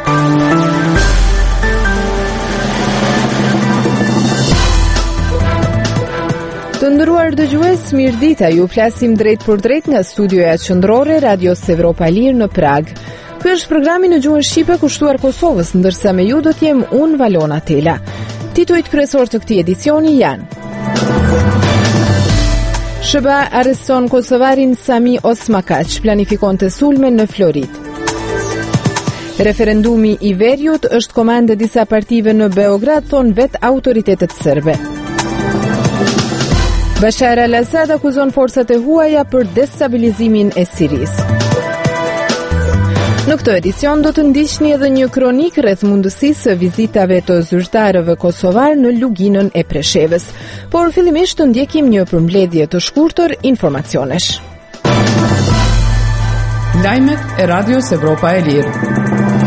Të nderuar dëgjues, mirëdita, ju flasim drejt për drejt nga studioja qendrore Radios Evropa e Lirë në Prag. Ky është programi në gjuhën shqipe kushtuar Kosovës, ndërsa me ju do të jem unë Valona Tela. Titujt kryesor të këtij edicioni janë: SBA arreston kosovarin Sami Osmakac, planifikonte sulmen në Florid. Referendumi i Veriut është komandë disa partive në Beograd, thon vet autoritetet serbe. Bashar al-Assad akuzon forcat e huaja për destabilizimin e Sirisë. Në këtë edicion do të ndiqni edhe një kronik rreth mundësisë së vizitave të zyrtarëve kosovar në luginën e Preshevës. Por fillimisht të ndjekim një përmbledhje të shkurtër informacionesh. Lajmet e Radios Evropa e Lirë.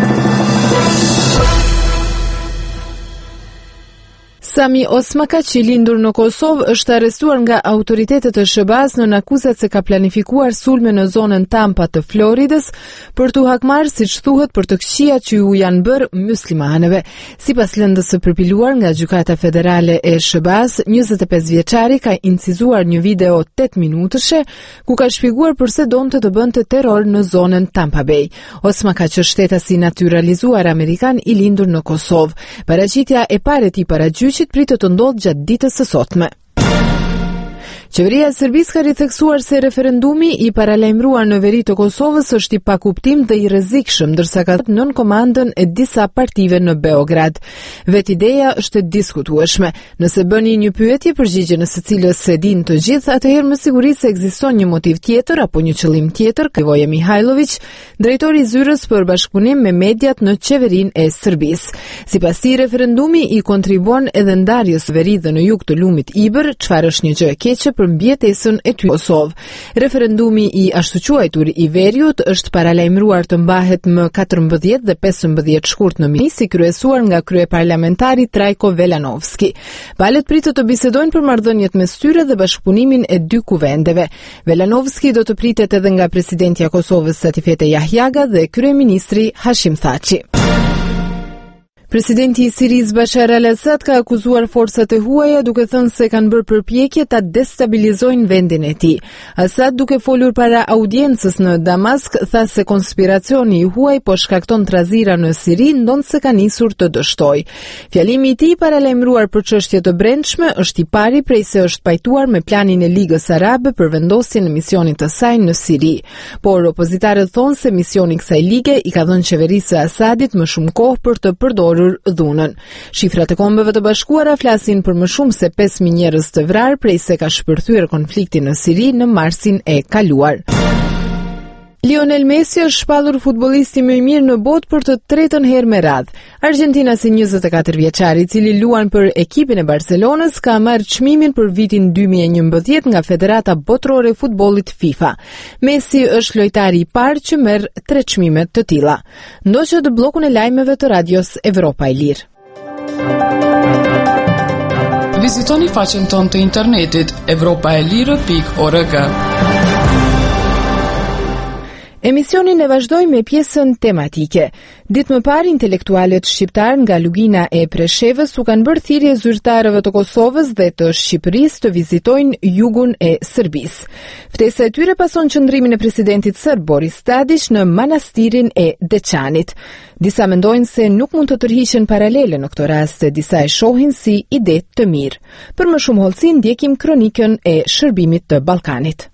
Sami Osmakac, i lindur në Kosovë, është arrestuar nga autoritetet e SBA-s në akuzat se ka planifikuar sulme në zonën Tampa të Floridës për t'u hakmarrë, siç thuhet, për të këqijat që u janë bërë muslimanëve. Sipas lëndës së përpiluar nga Gjykata Federale e SBA-s, 25 vjeçari ka incizuar një video 8 minutëshe ku ka shpjeguar pse donte të bënte terror në zonën Tampa Bay. Osmakac është shtetasi naturalizuar amerikan i lindur në Kosovë. Paraqitja e parë e tij para gjyqit pritet të ndodhë gjatë ditës së sotme. Qeveria e Serbisë ka ritheksuar se referendumi i paralajmëruar në veri të Kosovës është i pakuptim dhe i rrezikshëm, ndërsa ka nën komandën e disa partive në Beograd. Vetë ideja është e diskutueshme. Nëse bëni një pyetje përgjigjen e së cilës se din të gjithë, atëherë me siguri se ekziston një motiv tjetër apo një qëllim tjetër, Voja Mihajlović, drejtori i zyrës për bashkëpunim me mediat në qeverinë e Serbisë. Sipas tij, referendumi i kontribuon edhe ndarjes së veri dhe në jug të lumit Ibër, çfarë është një gjë e keqe për mbjetesën e Kosovë. Referendumi i ashtu quajtur i Veriut është paralajmëruar të mbahet më 14 dhe 15 shkurt në Minsk, kryesuar nga kryeparlamentari Trajko Velanovski. Palët pritet të bisedojnë për marrëdhëniet mes tyre dhe bashkëpunimin e dy kuvendeve. Velanovski do të pritet edhe nga presidentja e Kosovës Satifete Jahjaga dhe kryeministri Hashim Thaçi. Presidenti i Sirisë Bashar al-Assad ka akuzuar forcat e huaja duke thënë se kanë bërë përpjekje ta destabilizojnë vendin e tij. Assad, duke folur para audiencës në Damask, tha se konspiracioni i huaj po shkakton trazira në Siri, ndonse ka nisur të dështojë. Fjalimi i tij paralajmëruar për çështje të brendshme është i pari prej se është pajtuar me planin e Ligës Arabe për vendosjen e misionit të saj në Siri. Por opozitarët thonë se misioni i kësaj lige i ka dhënë qeverisë së Assadit më shumë kohë për të përdorur dhunën. Shifrat e Kombeve të Bashkuara flasin për më shumë se 5.000 njerëz të vrarë prej se ka shpërthyer konflikti në Siri në marsin e kaluar. Lionel Messi është shpallur futbollisti më i mirë në botë për të tretën herë me radhë. Argentinasi 24 vjeçari, i cili luan për ekipin e Barcelonës, ka marrë çmimin për vitin 2011 nga Federata Botërore e Futbollit FIFA. Messi është lojtari i parë që merr 3 çmime të tilla. Ndoqët bllokun e lajmeve të Radios Evropa e Lirë. Vizitoni faqen tonë të internetit europaelire.org. Emisionin e vazhdoj me pjesën tematike. Ditë më parë, intelektualet shqiptar nga lugina e Preshevës u kanë bërë thirrje zyrtarëve të Kosovës dhe të Shqipërisë të vizitojnë jugun e Serbisë. Ftesa e tyre pason qëndrimin e presidentit serb Boris Tadić në manastirin e Deçanit. Disa mendojnë se nuk mund të tërhiqen paralele në këtë rast, disa e shohin si ide të mirë. Për më shumë hollësi ndjekim kronikën e shërbimit të Ballkanit.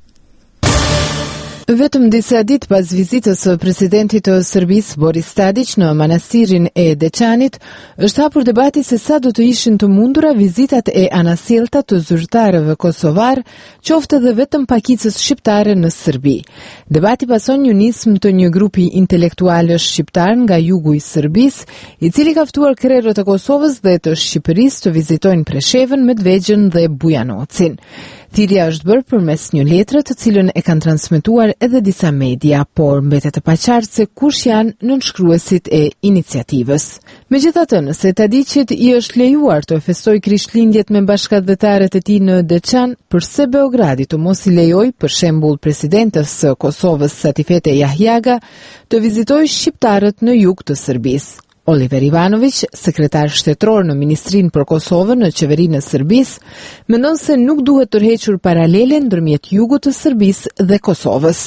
Vetëm disa ditë pas vizitës së presidentit të Serbisë Boris Tadić në manastirin e Deçanit, është hapur debati se sa do të ishin të mundura vizitat e anasjellta të zyrtarëve kosovar, qoftë edhe vetëm pakicës shqiptare në Serbi. Debati pason një nismë të një grupi intelektualësh shqiptar nga jugu i Serbisë, i cili ka ftuar krerët e Kosovës dhe të Shqipërisë të vizitojnë Preshevën, Medvegjën dhe Bujanocin. Thirrja është bërë përmes një letre të cilën e kanë transmetuar edhe disa media, por mbetet e paqartë se kush janë nënshkruesit e iniciativës. Megjithatë, nëse Tadićit i është lejuar të festoj Krishtlindjet me bashkëdhëtarët e tij në Deçan, përse Beogradi të mos i lejoj, për shembull presidentës së Kosovës Satifete Jahjaga, të vizitojë shqiptarët në jug të Serbisë? Oliver Ivanović, sekretar shtetror në Ministrinë për Kosovën në qeverinë e Serbisë, mendon se nuk duhet tërhequr paralele ndërmjet jugut të Serbisë dhe Kosovës.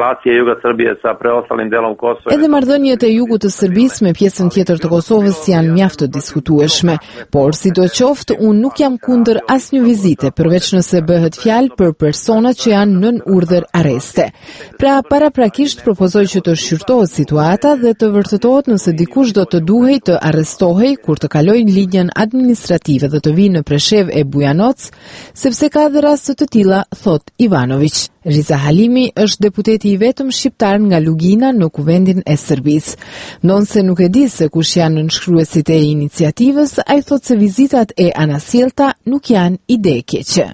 Edhe marrëdhëniet e jugut të Serbisë me pjesën tjetër të Kosovës janë mjaft të diskutueshme, por sidoqoftë unë nuk jam kundër asnjë vizite, përveç nëse bëhet fjalë për persona që janë nën urdhër arreste. Pra, paraprakisht propozoj që të shqyrtohet situata dhe të vërtetohet nëse dikush do të duhej të arrestohej kur të kalojnë linjën administrative dhe të vinë në Preshev e Bujanoc, sepse ka dhe raste të tilla, thot Ivanović. Riza Halimi është deputeti i vetëm shqiptar nga Lugina në kuvendin e Serbisë. Nonse nuk e di se kush janë nënshkruesit e iniciativës, ai thot se vizitat e anasjellta nuk janë ide e keqe.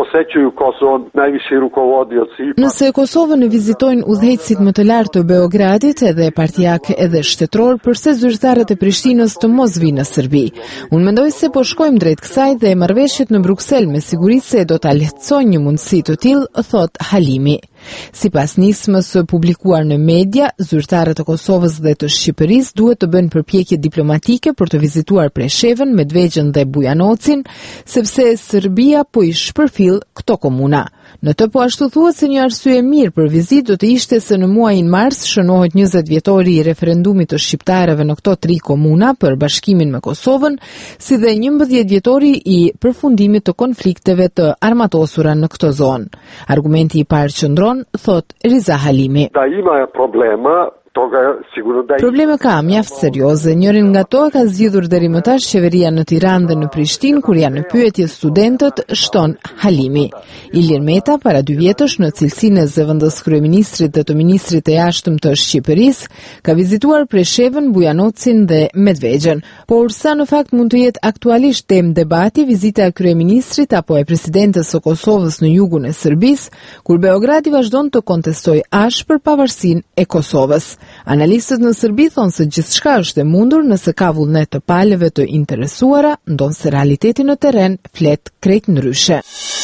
Nëse Kosovën e vizitojnë udhëheqësit më të lartë të Beogradit edhe partijak edhe shtetror, përse zyrtarët e Prishtinës të mos vinë në Serbi? Unë mendoj se po shkojmë drejt kësaj dhe marrëveshjet në Bruksel me siguri se do ta lehtësojnë një mundësi të tillë, thot Halimi. Sipas nismës së publikuar në media, zyrtarët e Kosovës dhe të Shqipërisë duhet të bëjnë përpjekje diplomatike për të vizituar Preshevën, Medvegjën dhe Bujanocin, sepse Serbia po i shpërfill këto komuna. Në të po ashtu thuhet se një arsye mirë për vizitë do të ishte se në muajin mars shënohet 20 vjetori i referendumit të shqiptarëve në këto 3 komuna për bashkimin me Kosovën, si dhe 11 vjetori i përfundimit të konflikteve të armatosura në këtë zonë. Argumenti i parë qëndron, thot Riza Halimi. Probleme ka mjaft serioze. Njërin nga to ka zgjidhur deri më tash qeveria në Tiranë dhe në Prishtinë, kur janë në pyetje studentët, shton Halimi. Ilir Meta para 2 vjetësh në cilësinë e zëvendës kryeministrit dhe të ministrit të jashtëm të Shqipërisë ka vizituar Preshevën, Bujanocin dhe Medvegjën. Por sa në fakt mund të jetë aktualisht temë debati vizita e kryeministrit apo e presidentës së Kosovës në jugun e Serbisë, kur Beogradi vazhdon të kontestojë ashpër pavarësinë e Kosovës. Analistët në Serbi thonë se gjithçka është e mundur nëse ka vullnet të palëve të interesuara, ndonse realiteti në terren flet krejt ndryshe.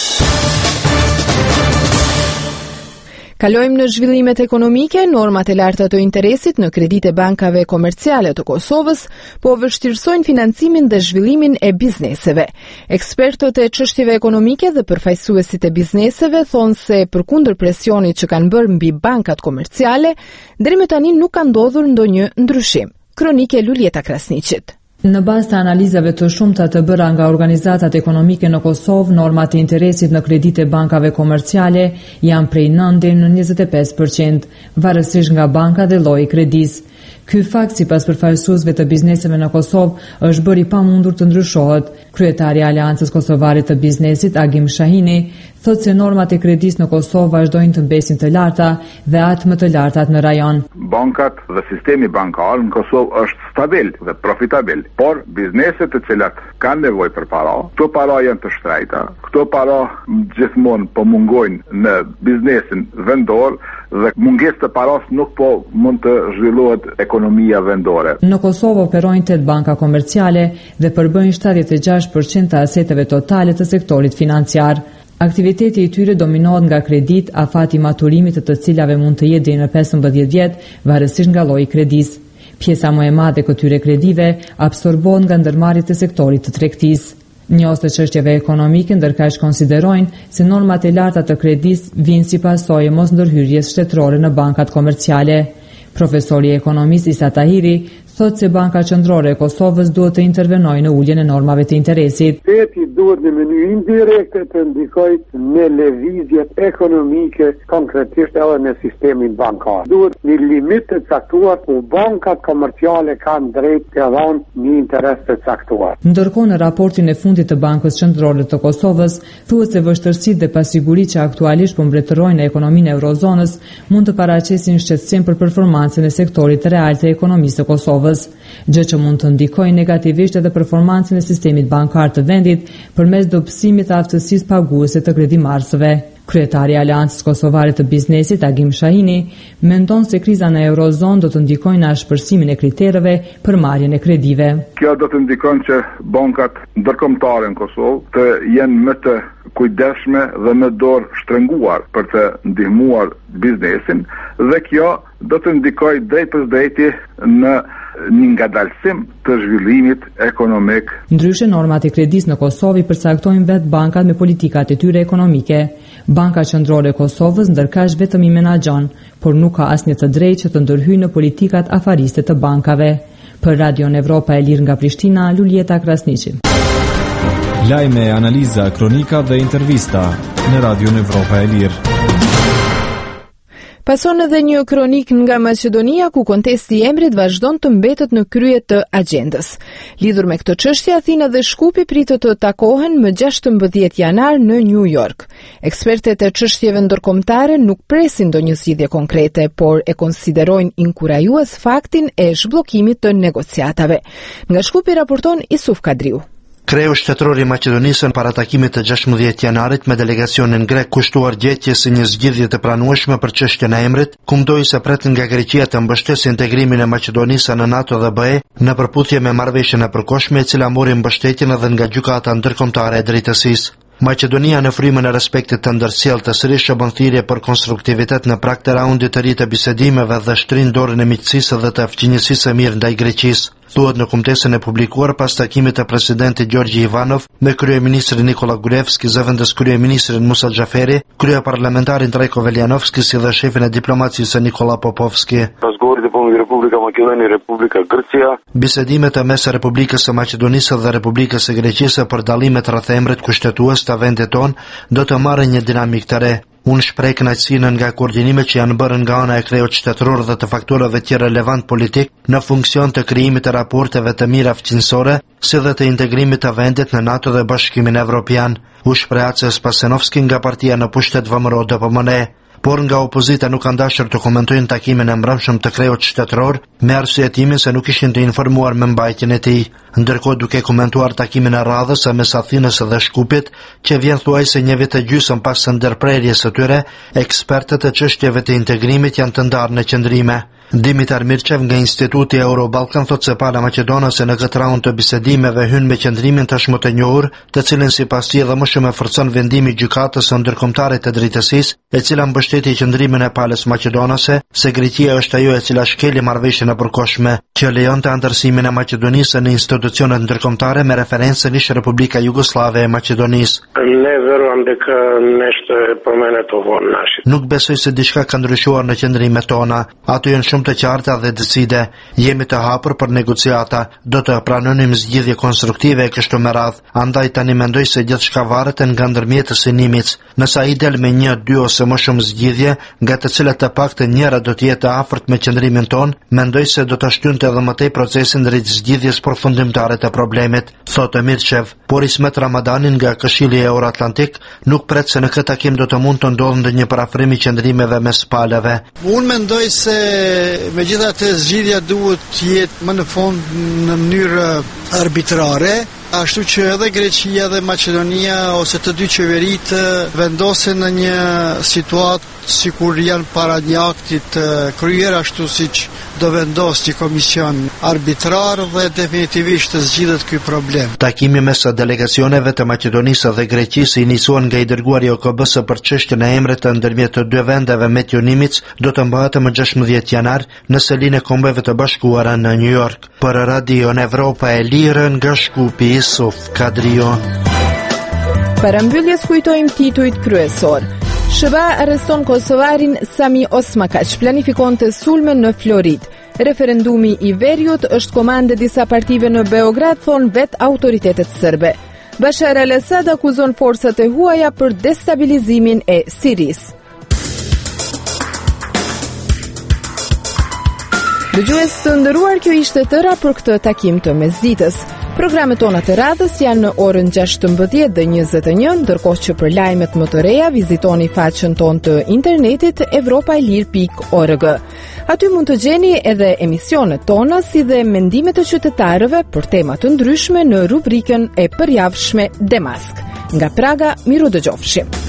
Kalojmë në zhvillimet ekonomike. Normat e larta të interesit në kredite bankave komerciale të Kosovës po vështirësojnë financimin dhe zhvillimin e bizneseve. Ekspertët e çështjeve ekonomike dhe përfaqësuesit e bizneseve thonë se përkundër presionit që kanë bërë mbi bankat komerciale, deri më tani nuk ka ndodhur ndonjë ndryshim. Kronike Luljeta Krasniqit. Në bazë të analizave të shumta të bëra nga organizatat ekonomike në Kosovë, normat e interesit në kredite bankave komerciale janë prej 9 deri në 25%, varësisht nga banka dhe lloji i kredisë. Ky fakt, sipas përfaqësuesve të bizneseve në Kosovë, është bërë i pamundur të ndryshohet. Kryetari i Aleancës Kosovare të Biznesit, Agim Shahini, thotë se normat e kredisë në Kosovë vazhdojnë të mbesin të larta dhe atë më të lartat në rajon. Bankat dhe sistemi bankar në Kosovë është stabil dhe profitabil, por bizneset të cilat kanë nevojë për para, këto para janë të shtrejta. Këto para gjithmonë po mungojnë në biznesin vendor dhe mungesë të paras nuk po mund të zhvillohet ekonomia vendore. Në Kosovë operojnë 8 banka komerciale dhe përbëjnë 76% të aseteve totale të sektorit financiar. Aktiviteti i tyre dominohet nga kredit, afati i maturimit të cilave mund të jetë deri në 15 vjet, varësisht nga lloji i kredisë. Pjesa më e madhe e këtyre kredive absorbohet nga ndërmarrjet e sektorit të tregtisë. Njohës të çështjeve ekonomike ndërkaq konsiderojnë se normat e larta të kredisë vijnë si pasojë e mosndërhyrjes shtetërore në bankat komerciale. Profesori i ekonomisë Isa Tahiri thotë se Banka Qendrore e Kosovës duhet të intervenojë në uljen e normave të interesit. Shteti duhet në mënyrë indirekte të ndikojë në lëvizjet ekonomike, konkretisht edhe në sistemin bankar. Duhet një limit të caktuar ku bankat komerciale kanë drejt të dhënë një interes të caktuar. Ndërkohë në raportin e fundit të Bankës Qendrore të Kosovës thuhet se vështirësitë dhe pasiguritë që aktualisht po mbretërojnë ekonominë e eurozonës mund të paraqesin shqetësim për performancën e sektorit real të ekonomisë së Kosovës, gjë që mund të ndikojë negativisht edhe performancën e sistemit bankar të vendit përmes dobësimit të aftësisë paguese të kredimarrësve. Kryetari i Aleancës Kosovare të Biznesit, Agim Shahini, mendon se kriza në Eurozonë do të ndikojë në ashpërsimin e kritereve për marrjen e kredive. Kjo do të ndikon që bankat ndërkombëtare në Kosovë të jenë më të kujdesshme dhe më dorë shtrënguar për të ndihmuar biznesin, dhe kjo do të ndikojë drejt për drejti në një ngadalësim të zhvillimit ekonomik. Ndryshe, normat e kredis në Kosovë i përcaktojnë vetë bankat me politikat e tyre ekonomike. Banka Qendrore e Kosovës ndërkaq vetëm i menaxhon, por nuk ka asnjë të drejtë që të ndërhyjë në politikat afariste të bankave. Për Radion Evropa e Lirë nga Prishtina, Lulieta Krasniqi. Lajme, analiza, kronika dhe intervista në Radion Evropa e Lirë. Pason edhe një kronik nga Maqedonia ku kontesti i emrit vazhdon të mbetet në krye të agjendës. Lidhur me këtë çështje, Athina dhe Shkupi pritet të takohen më 16 janar në New York. Ekspertet e çështjeve ndërkombëtare nuk presin ndonjë zgjidhje konkrete, por e konsiderojnë inkurajues faktin e zhbllokimit të negociatave. Nga Shkupi raporton Isuf Kadriu. Kreu shtetëror i Maqedonisë para takimit të 16 janarit me delegacionin grek kushtuar gjetjes së një zgjidhje të pranueshme për çështjen e emrit, ku mdoi se pret nga Greqia të mbështesë integrimin e Maqedonisë në NATO dhe BE në përputhje me marrëveshjen e përkohshme e cila mori mbështetjen edhe nga gjykata ndërkombëtare e drejtësisë. Maqedonia në frymën e respektit të ndërsjellë të sërish bën thirrje për konstruktivitet në prag të raundit të ri të bisedimeve dhe shtrin dorën e miqësisë dhe të fqinjësisë së mirë ndaj Greqisë. Thuhet në kumtesën e publikuar pas takimit të presidentit Gjorgji Ivanov me kryeministrin Nikola Gruevski, zëvendës kryeministrin Musa Xhaferi, kryeparlamentarin Trajko Veljanovski si dhe shefin e diplomacisë Nikola Popovski. Republika Maqedoni, Republika Greqia. Bisedimet e mes Republikës së Maqedonisë dhe Republikës së Greqisë për dallimet rreth emrit kushtetues të vendit ton do të marrin një dinamik të re. Unë shpreh kënaqësinë nga koordinimet që janë bërë nga ana e kreut shtetëror dhe të faktorëve të relevant politik në funksion të krijimit të raporteve të mira fqinësore, si dhe të integrimit të vendit në NATO dhe Bashkimin Evropian. U shpreh Ace Spasenovski nga partia në pushtet VMRO DPMNE. Por nga opozita nuk kanë dashur të komentojnë takimin e mbrëmshëm të kreut shtetëror me arsyetimin se nuk ishin të informuar me mbajtjen e tij. Ndërkohë, duke komentuar takimin e radhës mes Athinës dhe Shkupit, që vjen thuajse një vit e gjysmë pas së ndërprerjes së tyre, ekspertët e çështjeve të integrimit janë të ndarë në qëndrime. Dimitar Mirçev nga Instituti Euro-Ballkan thotë se pala maqedonase në këtë raund të bisedimeve hyn me qëndrimin tashmë të njohur, të cilën sipas tij edhe më shumë e forcon vendimi i gjykatës së ndërkombëtare të drejtësisë, e cila mbështeti qëndrimin e palës maqedonase, se Greqia është ajo e cila shkeli marrëveshjen e përkohshme që lejonte antarësimin e Maqedonisë në institucionet ndërkombëtare me referencën ish Republika Jugoslave e Maqedonisë. Ne veruam дека нешто е променето во нашите. Nuk besoj se diçka ka ndryshuar në qëndrimet tona. Ato janë shumë të qarta dhe decide. Jemi të hapur për negociata. Do të pranonim zgjidhje konstruktive kështu me radhë. Andaj tani mendoj se gjithçka varet nga ndërmjetësi i Nimit. Nëse ai del me 1, 2 ose më shumë zgjidhje, nga të cilat të paktën njëra do të jetë afërt me qëndrimin ton, mendoj se do të shtynte edhe më tej procesin drejt zgjidhjes përfundimtare të problemit, thotë Mirçev. Por Ismet Ramadanin nga Këshilli Euroatlantik nuk pret se në këtë takim do të mund të ndodhë ndonjë parafrim i qëndrimeve mes palëve. Unë mendoj se megjithatë zgjidhja duhet të jetë më në fund në mënyrë arbitrare, ashtu që edhe Greqia dhe Maqedonia ose të dy qeveritë vendosen në një situatë sikur janë para një akti të kryer, ashtu siç do vendos një komision arbitrar dhe definitivisht të zgjidhet ky problem. Takimi mes delegacioneve të Maqedonisë dhe Greqisë i nisuan nga i dërguari i OKB-së për çështjen e emrit të ndërmjet të dy vendeve Metju Nimitz do të mbahet më 16 janar në selinë e Kombeve të Bashkuara në New York. Për Radio Evropa e Lirë nga Shkupi, Isuf Kadrio. Para mbylljes kujtojmë titujt kryesor. SBA arreston kosovarin Sami Osmakac, planifikonte sulme në Florid. Referendumi i veriut është komande disa partive në Beograd, thon vet autoritetet serbe. Bashar al-Assad akuzon forcat e huaja për destabilizimin e Sirisë. Dëgjues të nderuar, kjo ishte tëra për këtë takim të mesditës. Programet tona të radhës janë në orën 16 dhe 21, ndërkohë që për lajmet më të reja vizitoni faqen tonë të internetit evropaelir.org. Aty mund të gjeni edhe emisionet tona si dhe mendimet e qytetarëve për tema të ndryshme në rubrikën e përjavshme Demask. Nga Praga, miru dëgjofshim.